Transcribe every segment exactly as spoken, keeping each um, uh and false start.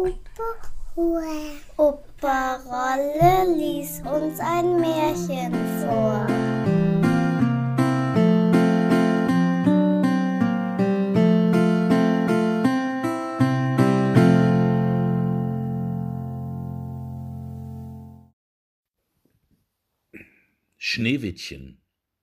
Opa, Opa Rolle lies uns ein Märchen vor. Schneewittchen.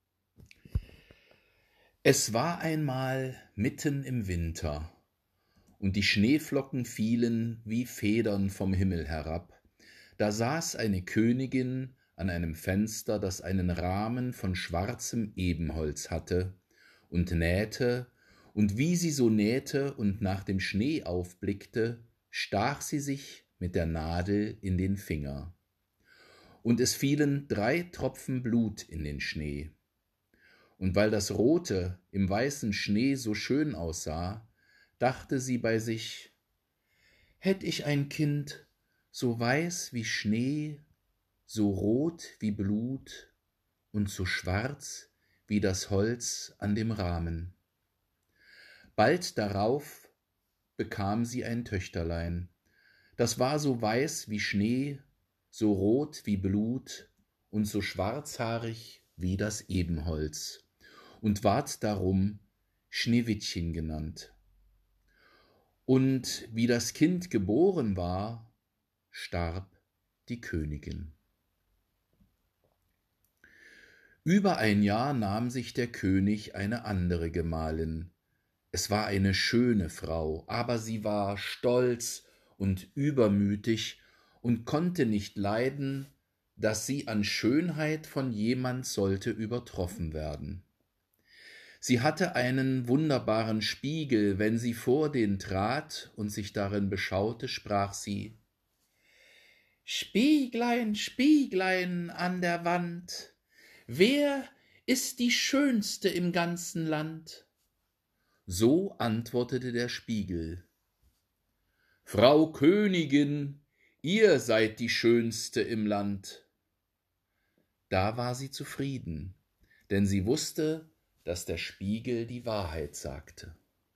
Es war einmal mitten im Winter, und die Schneeflocken fielen wie Federn vom Himmel herab. Da saß eine Königin an einem Fenster, das einen Rahmen von schwarzem Ebenholz hatte, und nähte, und wie sie so nähte und nach dem Schnee aufblickte, stach sie sich mit der Nadel in den Finger. Und es fielen drei Tropfen Blut in den Schnee. Und weil das Rote im weißen Schnee so schön aussah, dachte sie bei sich: Hätt ich ein Kind so weiß wie Schnee, so rot wie Blut und so schwarz wie das Holz an dem Rahmen. Bald darauf bekam sie ein Töchterlein, das war so weiß wie Schnee, so rot wie Blut und so schwarzhaarig wie das Ebenholz, und ward darum Schneewittchen genannt. Und wie das Kind geboren war, starb die Königin. Über ein Jahr nahm sich der König eine andere Gemahlin. Es war eine schöne Frau, aber sie war stolz und übermütig und konnte nicht leiden, dass sie an Schönheit von jemand sollte übertroffen werden. Sie hatte einen wunderbaren Spiegel, wenn sie vor den trat und sich darin beschaute, sprach sie: »Spieglein, Spieglein an der Wand, wer ist die Schönste im ganzen Land?« So antwortete der Spiegel: »Frau Königin, ihr seid die Schönste im Land.« Da war sie zufrieden, denn sie wusste, dass der Spiegel die Wahrheit sagte.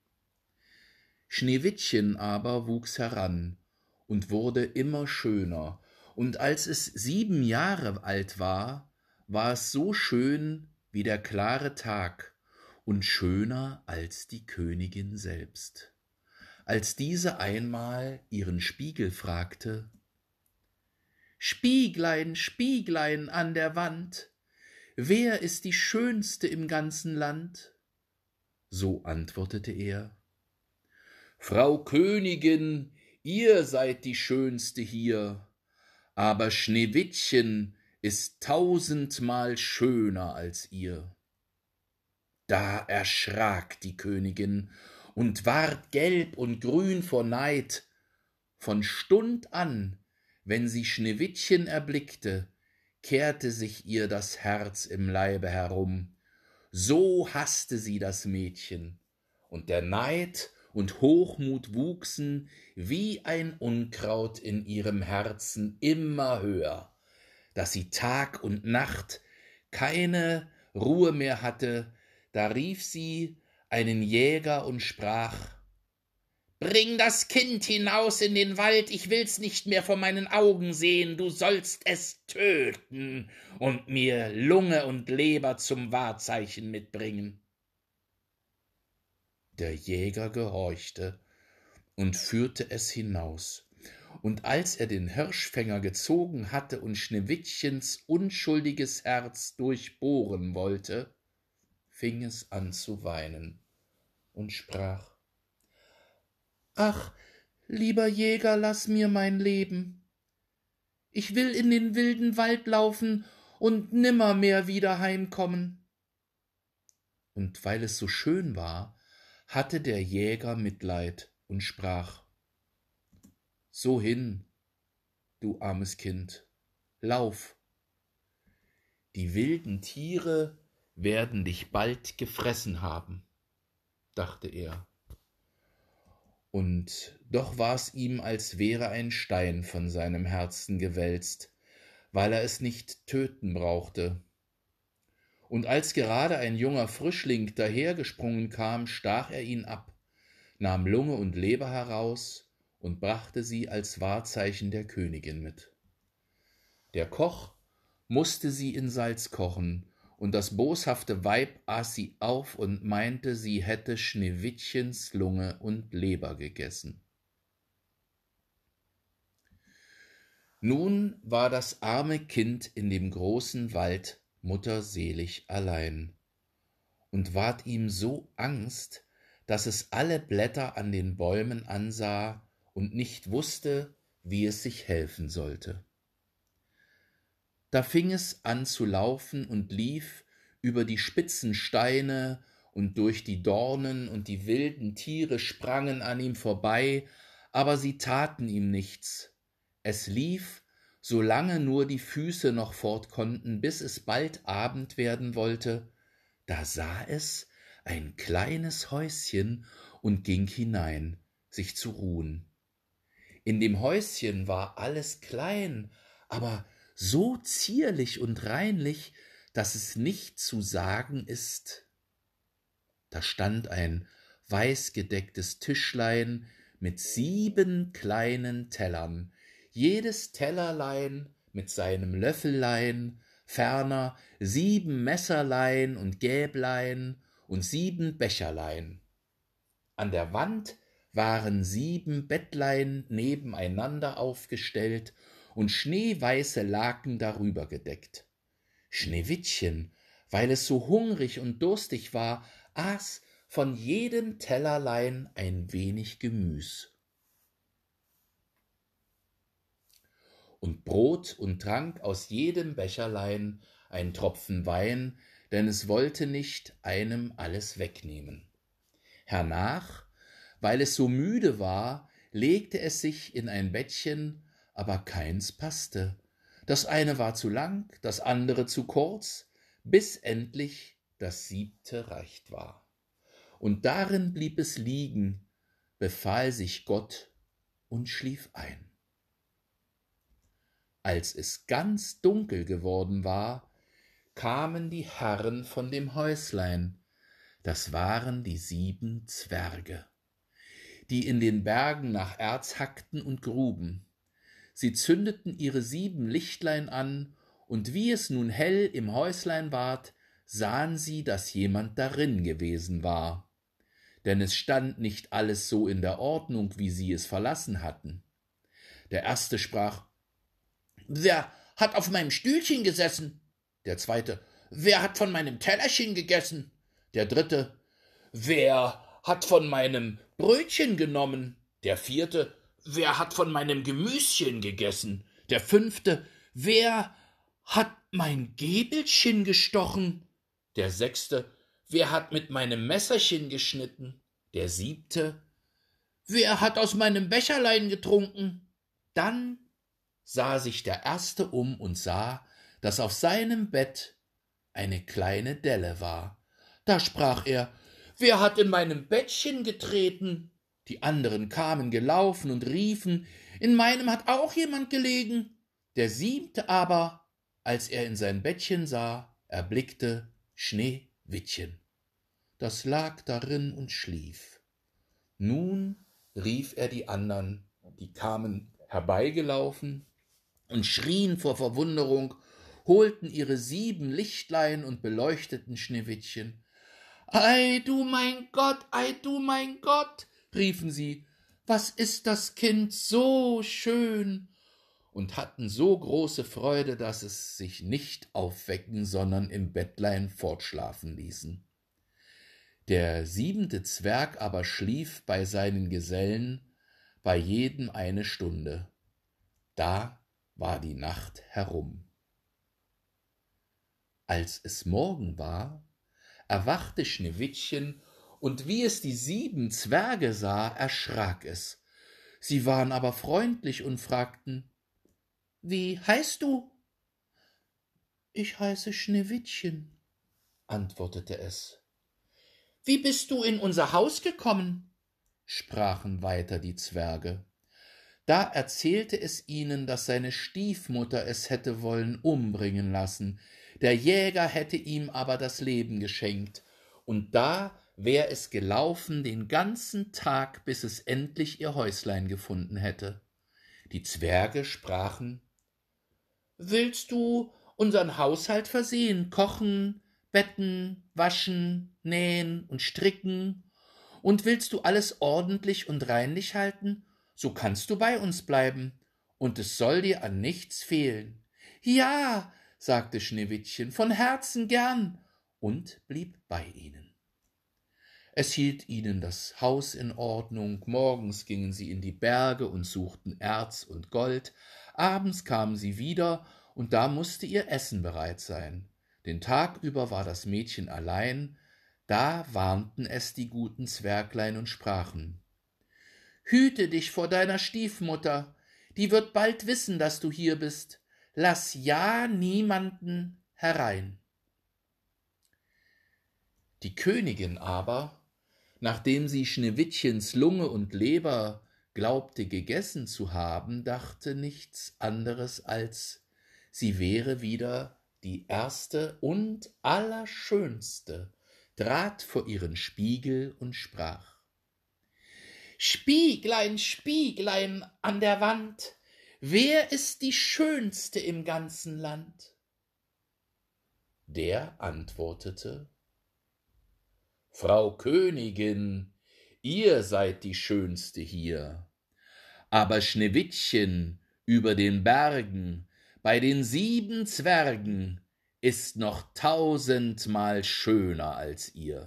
Schneewittchen aber wuchs heran und wurde immer schöner, und als es sieben Jahre alt war, war es so schön wie der klare Tag und schöner als die Königin selbst. Als diese einmal ihren Spiegel fragte: »Spieglein, Spieglein an der Wand, wer ist die Schönste im ganzen Land?« So antwortete er: »Frau Königin, ihr seid die Schönste hier, aber Schneewittchen ist tausendmal schöner als ihr.« Da erschrak die Königin und ward gelb und grün vor Neid. Von Stund an, wenn sie Schneewittchen erblickte, kehrte sich ihr das Herz im Leibe herum. So hasste sie das Mädchen, und der Neid und Hochmut wuchsen wie ein Unkraut in ihrem Herzen immer höher, dass sie Tag und Nacht keine Ruhe mehr hatte. Da rief sie einen Jäger und sprach: »Bring das Kind hinaus in den Wald, ich will's nicht mehr vor meinen Augen sehen, du sollst es töten und mir Lunge und Leber zum Wahrzeichen mitbringen.« Der Jäger gehorchte und führte es hinaus, und als er den Hirschfänger gezogen hatte und Schneewittchens unschuldiges Herz durchbohren wollte, fing es an zu weinen und sprach: »Ach, lieber Jäger, lass mir mein Leben. Ich will in den wilden Wald laufen und nimmermehr wieder heimkommen.« Und weil es so schön war, hatte der Jäger Mitleid und sprach: »So hin, du armes Kind, lauf. Die wilden Tiere werden dich bald gefressen haben«, dachte er. Und doch war's ihm, als wäre ein Stein von seinem Herzen gewälzt, weil er es nicht töten brauchte. Und als gerade ein junger Frischling dahergesprungen kam, stach er ihn ab, nahm Lunge und Leber heraus und brachte sie als Wahrzeichen der Königin mit. Der Koch musste sie in Salz kochen, und das boshafte Weib aß sie auf und meinte, sie hätte Schneewittchens Lunge und Leber gegessen. Nun war das arme Kind in dem großen Wald mutterselig allein, und ward ihm so Angst, dass es alle Blätter an den Bäumen ansah und nicht wusste, wie es sich helfen sollte. Da fing es an zu laufen und lief über die spitzen Steine und durch die Dornen, und die wilden Tiere sprangen an ihm vorbei, aber sie taten ihm nichts. Es lief, solange nur die Füße noch fort konnten, bis es bald Abend werden wollte. Da sah es ein kleines Häuschen und ging hinein, sich zu ruhen. In dem Häuschen war alles klein, aber so zierlich und reinlich, dass es nicht zu sagen ist. Da stand ein weißgedecktes Tischlein mit sieben kleinen Tellern, jedes Tellerlein mit seinem Löffellein, ferner sieben Messerlein und Gäblein und sieben Becherlein. An der Wand waren sieben Bettlein nebeneinander aufgestellt und schneeweiße Laken darüber gedeckt. Schneewittchen, weil es so hungrig und durstig war, aß von jedem Tellerlein ein wenig Gemüs. Und Brot und trank aus jedem Becherlein ein Tropfen Wein, denn es wollte nicht einem alles wegnehmen. Hernach, weil es so müde war, legte es sich in ein Bettchen, aber keins passte. Das eine war zu lang, das andere zu kurz, bis endlich das siebte recht war. Und darin blieb es liegen, befahl sich Gott und schlief ein. Als es ganz dunkel geworden war, kamen die Herren von dem Häuslein, das waren die sieben Zwerge, die in den Bergen nach Erz hackten und gruben. Sie zündeten ihre sieben Lichtlein an, und wie es nun hell im Häuslein ward, sahen sie, dass jemand darin gewesen war. Denn es stand nicht alles so in der Ordnung, wie sie es verlassen hatten. Der erste sprach: »Wer hat auf meinem Stühlchen gesessen?« Der zweite: »Wer hat von meinem Tellerchen gegessen?« Der dritte: »Wer hat von meinem Brötchen genommen?« Der vierte: »Wer hat von meinem Gemüschen gegessen?« Der fünfte: »Wer hat mein Gäbelchen gestochen?« Der sechste: »Wer hat mit meinem Messerchen geschnitten?« Der siebte: »Wer hat aus meinem Becherlein getrunken?« Dann sah sich der erste um und sah, dass auf seinem Bett eine kleine Delle war. Da sprach er: »Wer hat in meinem Bettchen getreten?« Die anderen kamen gelaufen und riefen: »In meinem hat auch jemand gelegen.« Der siebte aber, als er in sein Bettchen sah, erblickte Schneewittchen. Das lag darin und schlief. Nun rief er die andern, die kamen herbeigelaufen und schrien vor Verwunderung, holten ihre sieben Lichtlein und beleuchteten Schneewittchen. »Ei, du mein Gott, ei, du mein Gott«, riefen sie, »was ist das Kind so schön«, und hatten so große Freude, dass es sich nicht aufwecken, sondern im Bettlein fortschlafen ließen. Der siebente Zwerg aber schlief bei seinen Gesellen, bei jedem eine Stunde. Da war die Nacht herum. Als es Morgen war, erwachte Schneewittchen, und wie es die sieben Zwerge sah, erschrak es. Sie waren aber freundlich und fragten: »Wie heißt du?« »Ich heiße Schneewittchen«, antwortete es. »Wie bist du in unser Haus gekommen?« sprachen weiter die Zwerge. Da erzählte es ihnen, dass seine Stiefmutter es hätte wollen umbringen lassen, der Jäger hätte ihm aber das Leben geschenkt, und da wär es gelaufen den ganzen Tag, bis es endlich ihr Häuslein gefunden hätte. Die Zwerge sprachen: »Willst du unseren Haushalt versehen, kochen, betten, waschen, nähen und stricken? Und willst du alles ordentlich und reinlich halten, so kannst du bei uns bleiben, und es soll dir an nichts fehlen.« »Ja«, sagte Schneewittchen, »von Herzen gern«, und blieb bei ihnen. Es hielt ihnen das Haus in Ordnung, morgens gingen sie in die Berge und suchten Erz und Gold, abends kamen sie wieder, und da mußte ihr Essen bereit sein. Den Tag über war das Mädchen allein, da warnten es die guten Zwerglein und sprachen: »Hüte dich vor deiner Stiefmutter, die wird bald wissen, dass du hier bist. Lass ja niemanden herein.« Die Königin aber, nachdem sie Schneewittchens Lunge und Leber glaubte gegessen zu haben, dachte nichts anderes als, sie wäre wieder die erste und allerschönste, trat vor ihren Spiegel und sprach: »Spieglein, Spieglein an der Wand, wer ist die Schönste im ganzen Land?« Der antwortete: »Frau Königin, ihr seid die Schönste hier, aber Schneewittchen über den Bergen, bei den sieben Zwergen, ist noch tausendmal schöner als ihr.«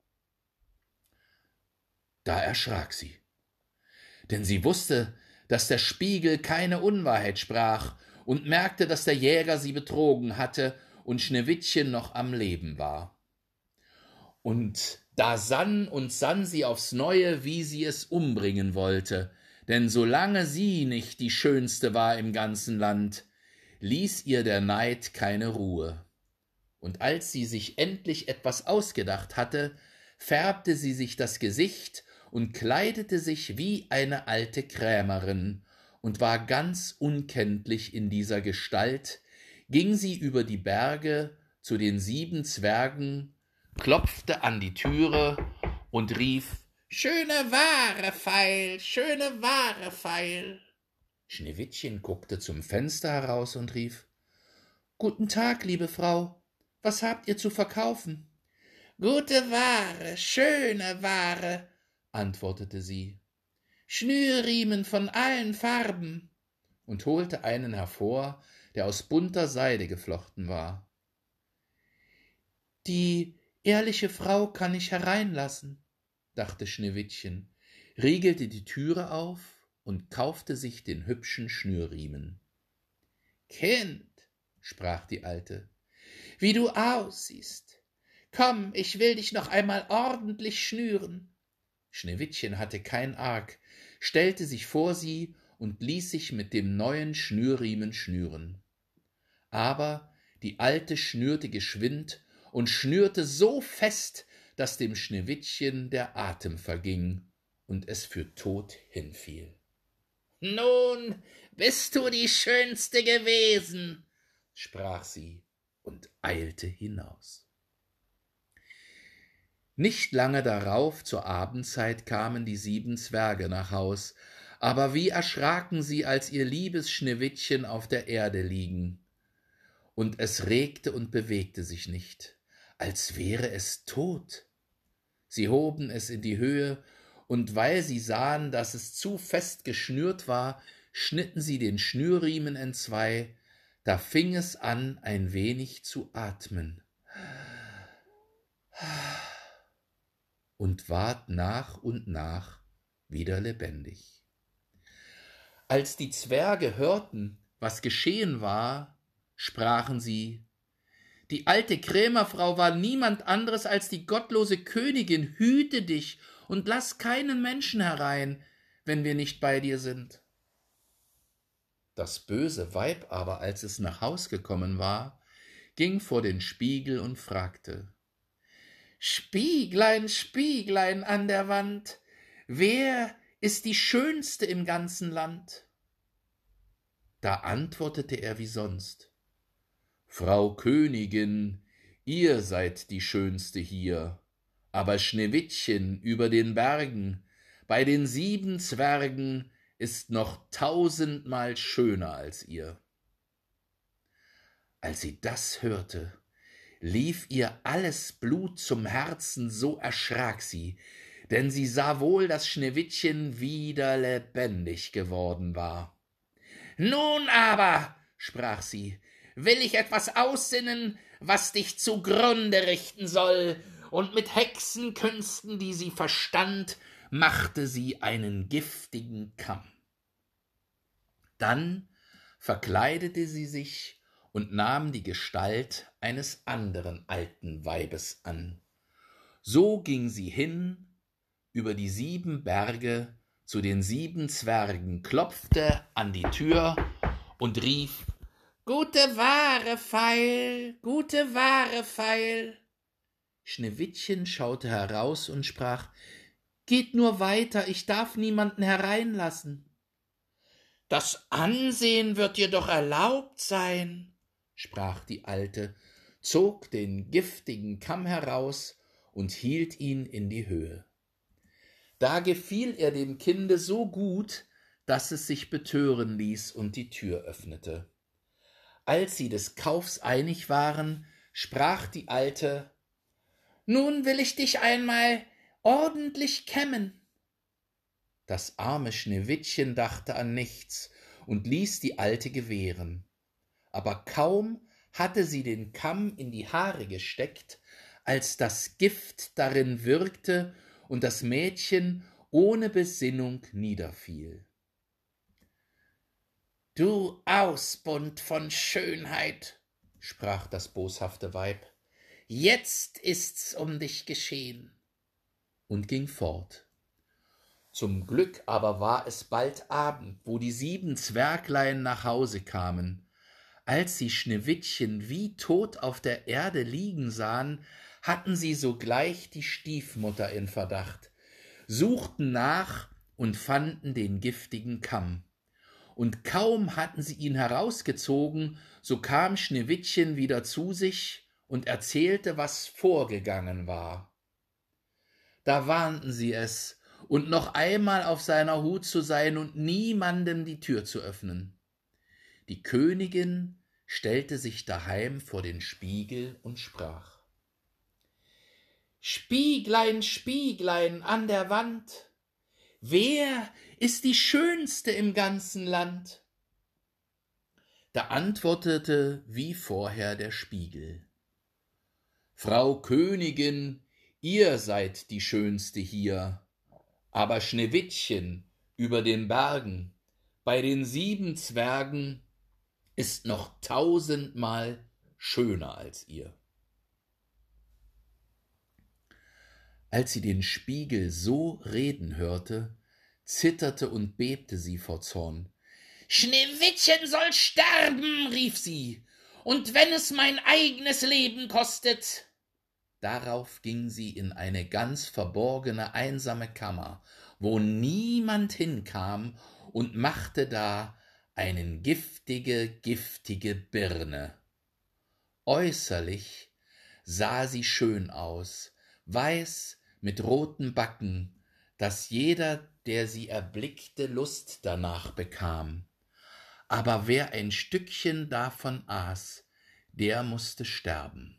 Da erschrak sie, denn sie wusste, dass der Spiegel keine Unwahrheit sprach, und merkte, dass der Jäger sie betrogen hatte und Schneewittchen noch am Leben war. Und da sann und sann sie aufs Neue, wie sie es umbringen wollte, denn solange sie nicht die Schönste war im ganzen Land, ließ ihr der Neid keine Ruhe. Und als sie sich endlich etwas ausgedacht hatte, färbte sie sich das Gesicht und kleidete sich wie eine alte Krämerin und war ganz unkenntlich in dieser Gestalt, ging sie über die Berge zu den sieben Zwergen, klopfte an die Türe und rief: »Schöne Ware, Feil, schöne Ware, Feil!« Schneewittchen guckte zum Fenster heraus und rief: »Guten Tag, liebe Frau, was habt ihr zu verkaufen?« »Gute Ware, schöne Ware«, antwortete sie, »Schnürriemen von allen Farben«, und holte einen hervor, der aus bunter Seide geflochten war. »Die ehrliche Frau kann ich hereinlassen«, dachte Schneewittchen, riegelte die Türe auf und kaufte sich den hübschen Schnürriemen. »Kind«, sprach die Alte, »wie du aussiehst! Komm, ich will dich noch einmal ordentlich schnüren.« Schneewittchen hatte kein Arg, stellte sich vor sie und ließ sich mit dem neuen Schnürriemen schnüren. Aber die Alte schnürte geschwind und schnürte so fest, dass dem Schneewittchen der Atem verging und es für tot hinfiel. »Nun bist du die Schönste gewesen«, sprach sie und eilte hinaus. Nicht lange darauf, zur Abendzeit, kamen die sieben Zwerge nach Haus, aber wie erschraken sie, als ihr liebes Schneewittchen auf der Erde liegen. Und es regte und bewegte sich nicht, als wäre es tot. Sie hoben es in die Höhe, und weil sie sahen, dass es zu fest geschnürt war, schnitten sie den Schnürriemen entzwei, da fing es an, ein wenig zu atmen. Und ward nach und nach wieder lebendig. Als die Zwerge hörten, was geschehen war, sprachen sie: »Die alte Krämerfrau war niemand anderes als die gottlose Königin. Hüte dich und lass keinen Menschen herein, wenn wir nicht bei dir sind.« Das böse Weib aber, als es nach Haus gekommen war, ging vor den Spiegel und fragte: »Spieglein, Spieglein an der Wand, wer ist die Schönste im ganzen Land?« Da antwortete er wie sonst: »Frau Königin, ihr seid die Schönste hier, aber Schneewittchen über den Bergen, bei den sieben Zwergen, ist noch tausendmal schöner als ihr. Als sie das hörte, lief ihr alles Blut zum Herzen, so erschrak sie, denn sie sah wohl, dass Schneewittchen wieder lebendig geworden war. »Nun aber«, sprach sie, »will ich etwas aussinnen, was dich zugrunde richten soll«, und mit Hexenkünsten, die sie verstand, machte sie einen giftigen Kamm. Dann verkleidete sie sich und nahm die Gestalt eines anderen alten Weibes an. So ging sie hin über die sieben Berge zu den sieben Zwergen, klopfte an die Tür und rief: »Gute Ware, Feil, gute Ware, Feil!« Schneewittchen schaute heraus und sprach: »Geht nur weiter, ich darf niemanden hereinlassen.« »Das Ansehen wird dir doch erlaubt sein«, sprach die Alte, zog den giftigen Kamm heraus und hielt ihn in die Höhe. Da gefiel er dem Kinde so gut, dass es sich betören ließ und die Tür öffnete. Als sie des Kaufs einig waren, sprach die Alte: »Nun will ich dich einmal ordentlich kämmen.« Das arme Schneewittchen dachte an nichts und ließ die Alte gewähren. Aber kaum hatte sie den Kamm in die Haare gesteckt, als das Gift darin wirkte und das Mädchen ohne Besinnung niederfiel. »Du Ausbund von Schönheit«, sprach das boshafte Weib, »jetzt ist's um dich geschehen«, und ging fort. Zum Glück aber war es bald Abend, wo die sieben Zwerglein nach Hause kamen. Als sie Schneewittchen wie tot auf der Erde liegen sahen, hatten sie sogleich die Stiefmutter in Verdacht, suchten nach und fanden den giftigen Kamm. Und kaum hatten sie ihn herausgezogen, so kam Schneewittchen wieder zu sich und erzählte, was vorgegangen war. Da warnten sie es, und noch einmal auf seiner Hut zu sein und niemandem die Tür zu öffnen. Die Königin stellte sich daheim vor den Spiegel und sprach: »Spieglein, Spieglein an der Wand, wer ist die Schönste im ganzen Land?« Da antwortete wie vorher der Spiegel: »Frau Königin, ihr seid die Schönste hier, aber Schneewittchen über den Bergen, bei den sieben Zwergen, ist noch tausendmal schöner als ihr.« Als sie den Spiegel so reden hörte, zitterte und bebte sie vor Zorn. »Schneewittchen soll sterben«, rief sie, »und wenn es mein eigenes Leben kostet.« Darauf ging sie in eine ganz verborgene, einsame Kammer, wo niemand hinkam, und machte da eine giftige, giftige Birne. Äußerlich sah sie schön aus, weiß mit roten Backen, dass jeder, der sie erblickte, Lust danach bekam. Aber wer ein Stückchen davon aß, der mußte sterben.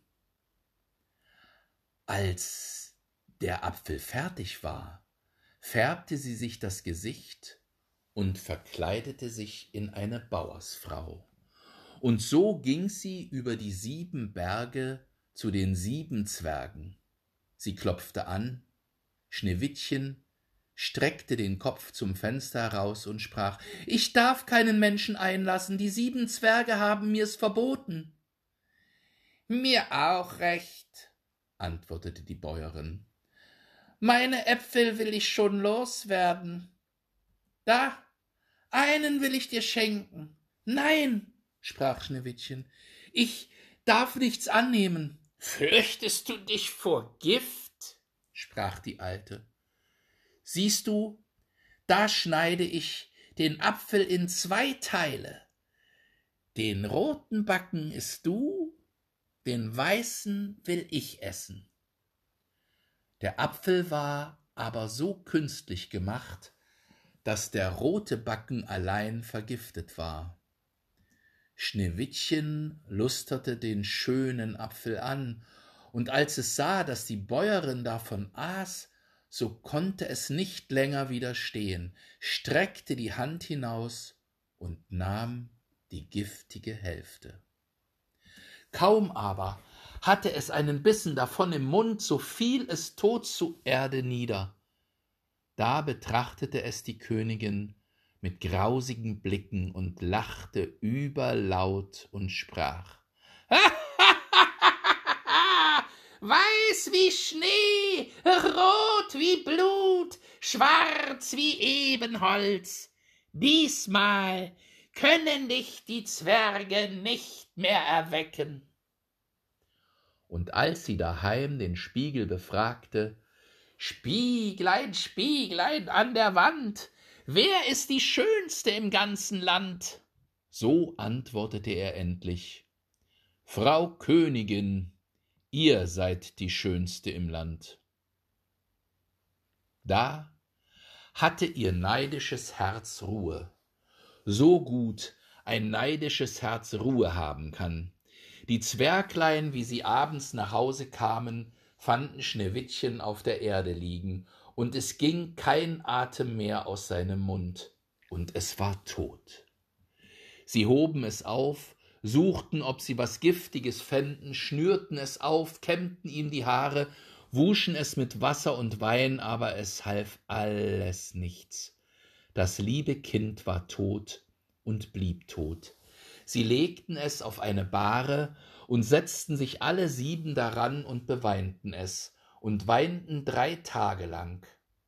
Als der Apfel fertig war, färbte sie sich das Gesicht und verkleidete sich in eine Bauersfrau. Und so ging sie über die sieben Berge zu den sieben Zwergen. Sie klopfte an, Schneewittchen streckte den Kopf zum Fenster heraus und sprach: »Ich darf keinen Menschen einlassen, die sieben Zwerge haben mir's verboten.« »Mir auch recht«, antwortete die Bäuerin. »Meine Äpfel will ich schon loswerden. Da, einen will ich dir schenken.« »Nein«, sprach Schneewittchen, »ich darf nichts annehmen.« »Fürchtest du dich vor Gift?«, sprach die Alte. »Siehst du, da schneide ich den Apfel in zwei Teile. Den roten Backen isst du, den weißen will ich essen.« Der Apfel war aber so künstlich gemacht, dass der rote Backen allein vergiftet war. Schneewittchen lusterte den schönen Apfel an, und als es sah, dass die Bäuerin davon aß, so konnte es nicht länger widerstehen, streckte die Hand hinaus und nahm die giftige Hälfte. Kaum aber hatte es einen Bissen davon im Mund, so fiel es tot zu Erde nieder. Da betrachtete es die Königin mit grausigen Blicken und lachte überlaut und sprach: Weiß wie Schnee, rot wie Blut, schwarz wie Ebenholz, diesmal können dich die Zwerge nicht mehr erwecken. Und als sie daheim den Spiegel befragte: Spieglein, Spieglein an der Wand, wer ist die Schönste im ganzen Land? So antwortete er endlich: Frau Königin, ihr seid die Schönste im Land. Da hatte ihr neidisches Herz Ruhe, so gut ein neidisches Herz Ruhe haben kann. Die Zwerglein, wie sie abends nach Hause kamen, fanden Schneewittchen auf der Erde liegen, und es ging kein Atem mehr aus seinem Mund, und es war tot. Sie hoben es auf, suchten, ob sie was Giftiges fänden, schnürten es auf, kämmten ihm die Haare, wuschen es mit Wasser und Wein, aber es half alles nichts. Das liebe Kind war tot und blieb tot. Sie legten es auf eine Bahre und setzten sich alle sieben daran und beweinten es und weinten drei Tage lang.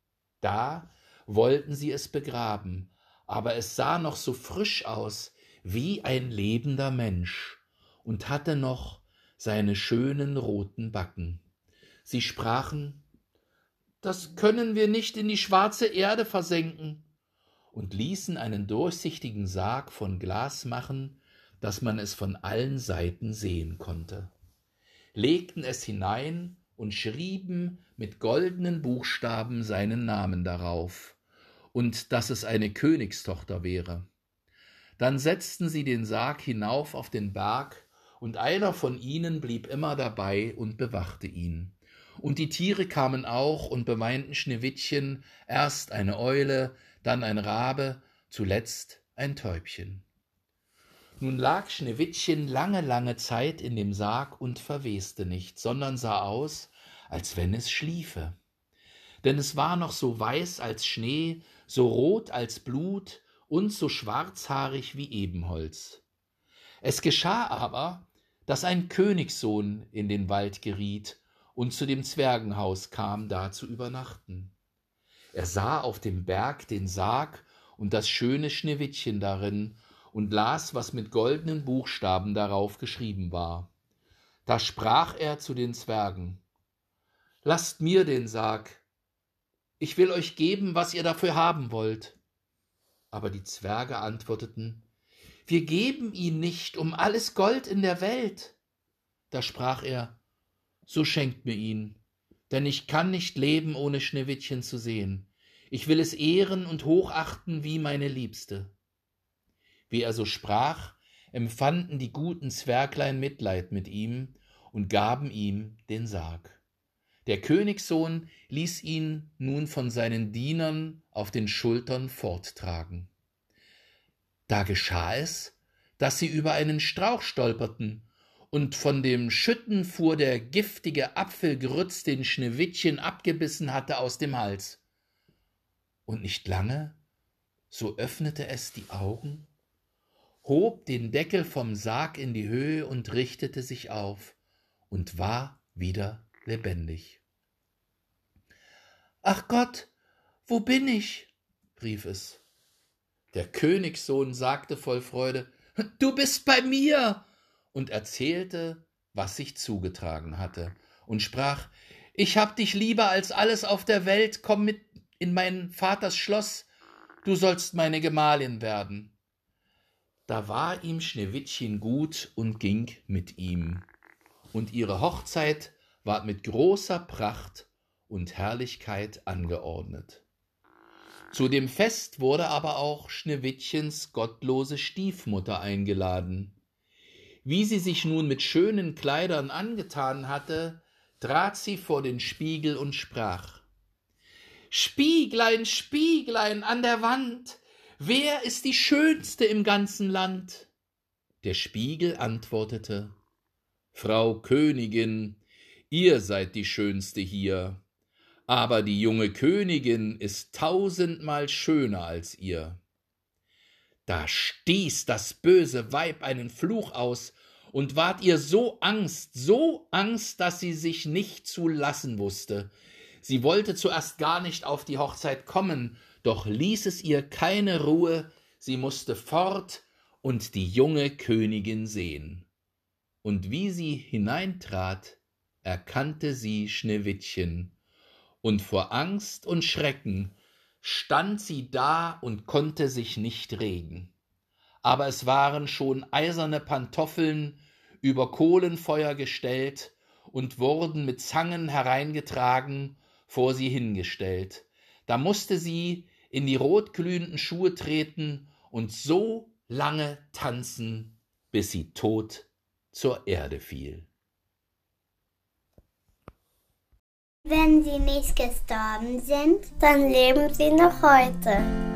Da wollten sie es begraben, aber es sah noch so frisch aus wie ein lebender Mensch und hatte noch seine schönen roten Backen. Sie sprachen: Das können wir nicht in die schwarze Erde versenken, und ließen einen durchsichtigen Sarg von Glas machen, dass man es von allen Seiten sehen konnte, legten es hinein und schrieben mit goldenen Buchstaben seinen Namen darauf und dass es eine Königstochter wäre. Dann setzten sie den Sarg hinauf auf den Berg, und einer von ihnen blieb immer dabei und bewachte ihn. Und die Tiere kamen auch und beweinten Schneewittchen, erst eine Eule, dann ein Rabe, zuletzt ein Täubchen. Nun lag Schneewittchen lange, lange Zeit in dem Sarg und verweste nicht, sondern sah aus, als wenn es schliefe. Denn es war noch so weiß als Schnee, so rot als Blut und so schwarzhaarig wie Ebenholz. Es geschah aber, dass ein Königssohn in den Wald geriet und zu dem Zwergenhaus kam, da zu übernachten. Er sah auf dem Berg den Sarg und das schöne Schneewittchen darin und las, was mit goldenen Buchstaben darauf geschrieben war. Da sprach er zu den Zwergen: Lasst mir den Sarg, ich will euch geben, was ihr dafür haben wollt. Aber die Zwerge antworteten: Wir geben ihn nicht um alles Gold in der Welt. Da sprach er: So schenkt mir ihn, denn ich kann nicht leben, ohne Schneewittchen zu sehen. Ich will es ehren und hochachten wie meine Liebste. Wie er so sprach, empfanden die guten Zwerglein Mitleid mit ihm und gaben ihm den Sarg. Der Königssohn ließ ihn nun von seinen Dienern auf den Schultern forttragen. Da geschah es, dass sie über einen Strauch stolperten, und von dem Schütten fuhr der giftige Apfelgrütz, den Schneewittchen abgebissen hatte, aus dem Hals. Und nicht lange, so öffnete es die Augen, hob den Deckel vom Sarg in die Höhe und richtete sich auf und war wieder lebendig. »Ach Gott, wo bin ich?« rief es. Der Königssohn sagte voll Freude: »Du bist bei mir!« und erzählte, was sich zugetragen hatte, und sprach: »Ich hab dich lieber als alles auf der Welt, komm mit in mein Vaters Schloss, du sollst meine Gemahlin werden.« Da war ihm Schneewittchen gut und ging mit ihm, und ihre Hochzeit ward mit großer Pracht und Herrlichkeit angeordnet. Zu dem Fest wurde aber auch Schneewittchens gottlose Stiefmutter eingeladen. Wie sie sich nun mit schönen Kleidern angetan hatte, trat sie vor den Spiegel und sprach: »Spieglein, Spieglein an der Wand, wer ist die Schönste im ganzen Land?« Der Spiegel antwortete: »Frau Königin, ihr seid die Schönste hier, aber die junge Königin ist tausendmal schöner als ihr.« Da stieß das böse Weib einen Fluch aus und ward ihr so Angst, so Angst, dass sie sich nicht zu lassen wusste. Sie wollte zuerst gar nicht auf die Hochzeit kommen, doch ließ es ihr keine Ruhe, sie musste fort und die junge Königin sehen. Und wie sie hineintrat, erkannte sie Schneewittchen, und vor Angst und Schrecken stand sie da und konnte sich nicht regen. Aber es waren schon eiserne Pantoffeln über Kohlenfeuer gestellt und wurden mit Zangen hereingetragen, vor sie hingestellt. Da musste sie in die rotglühenden Schuhe treten und so lange tanzen, bis sie tot zur Erde fiel. Wenn sie nicht gestorben sind, dann leben sie noch heute.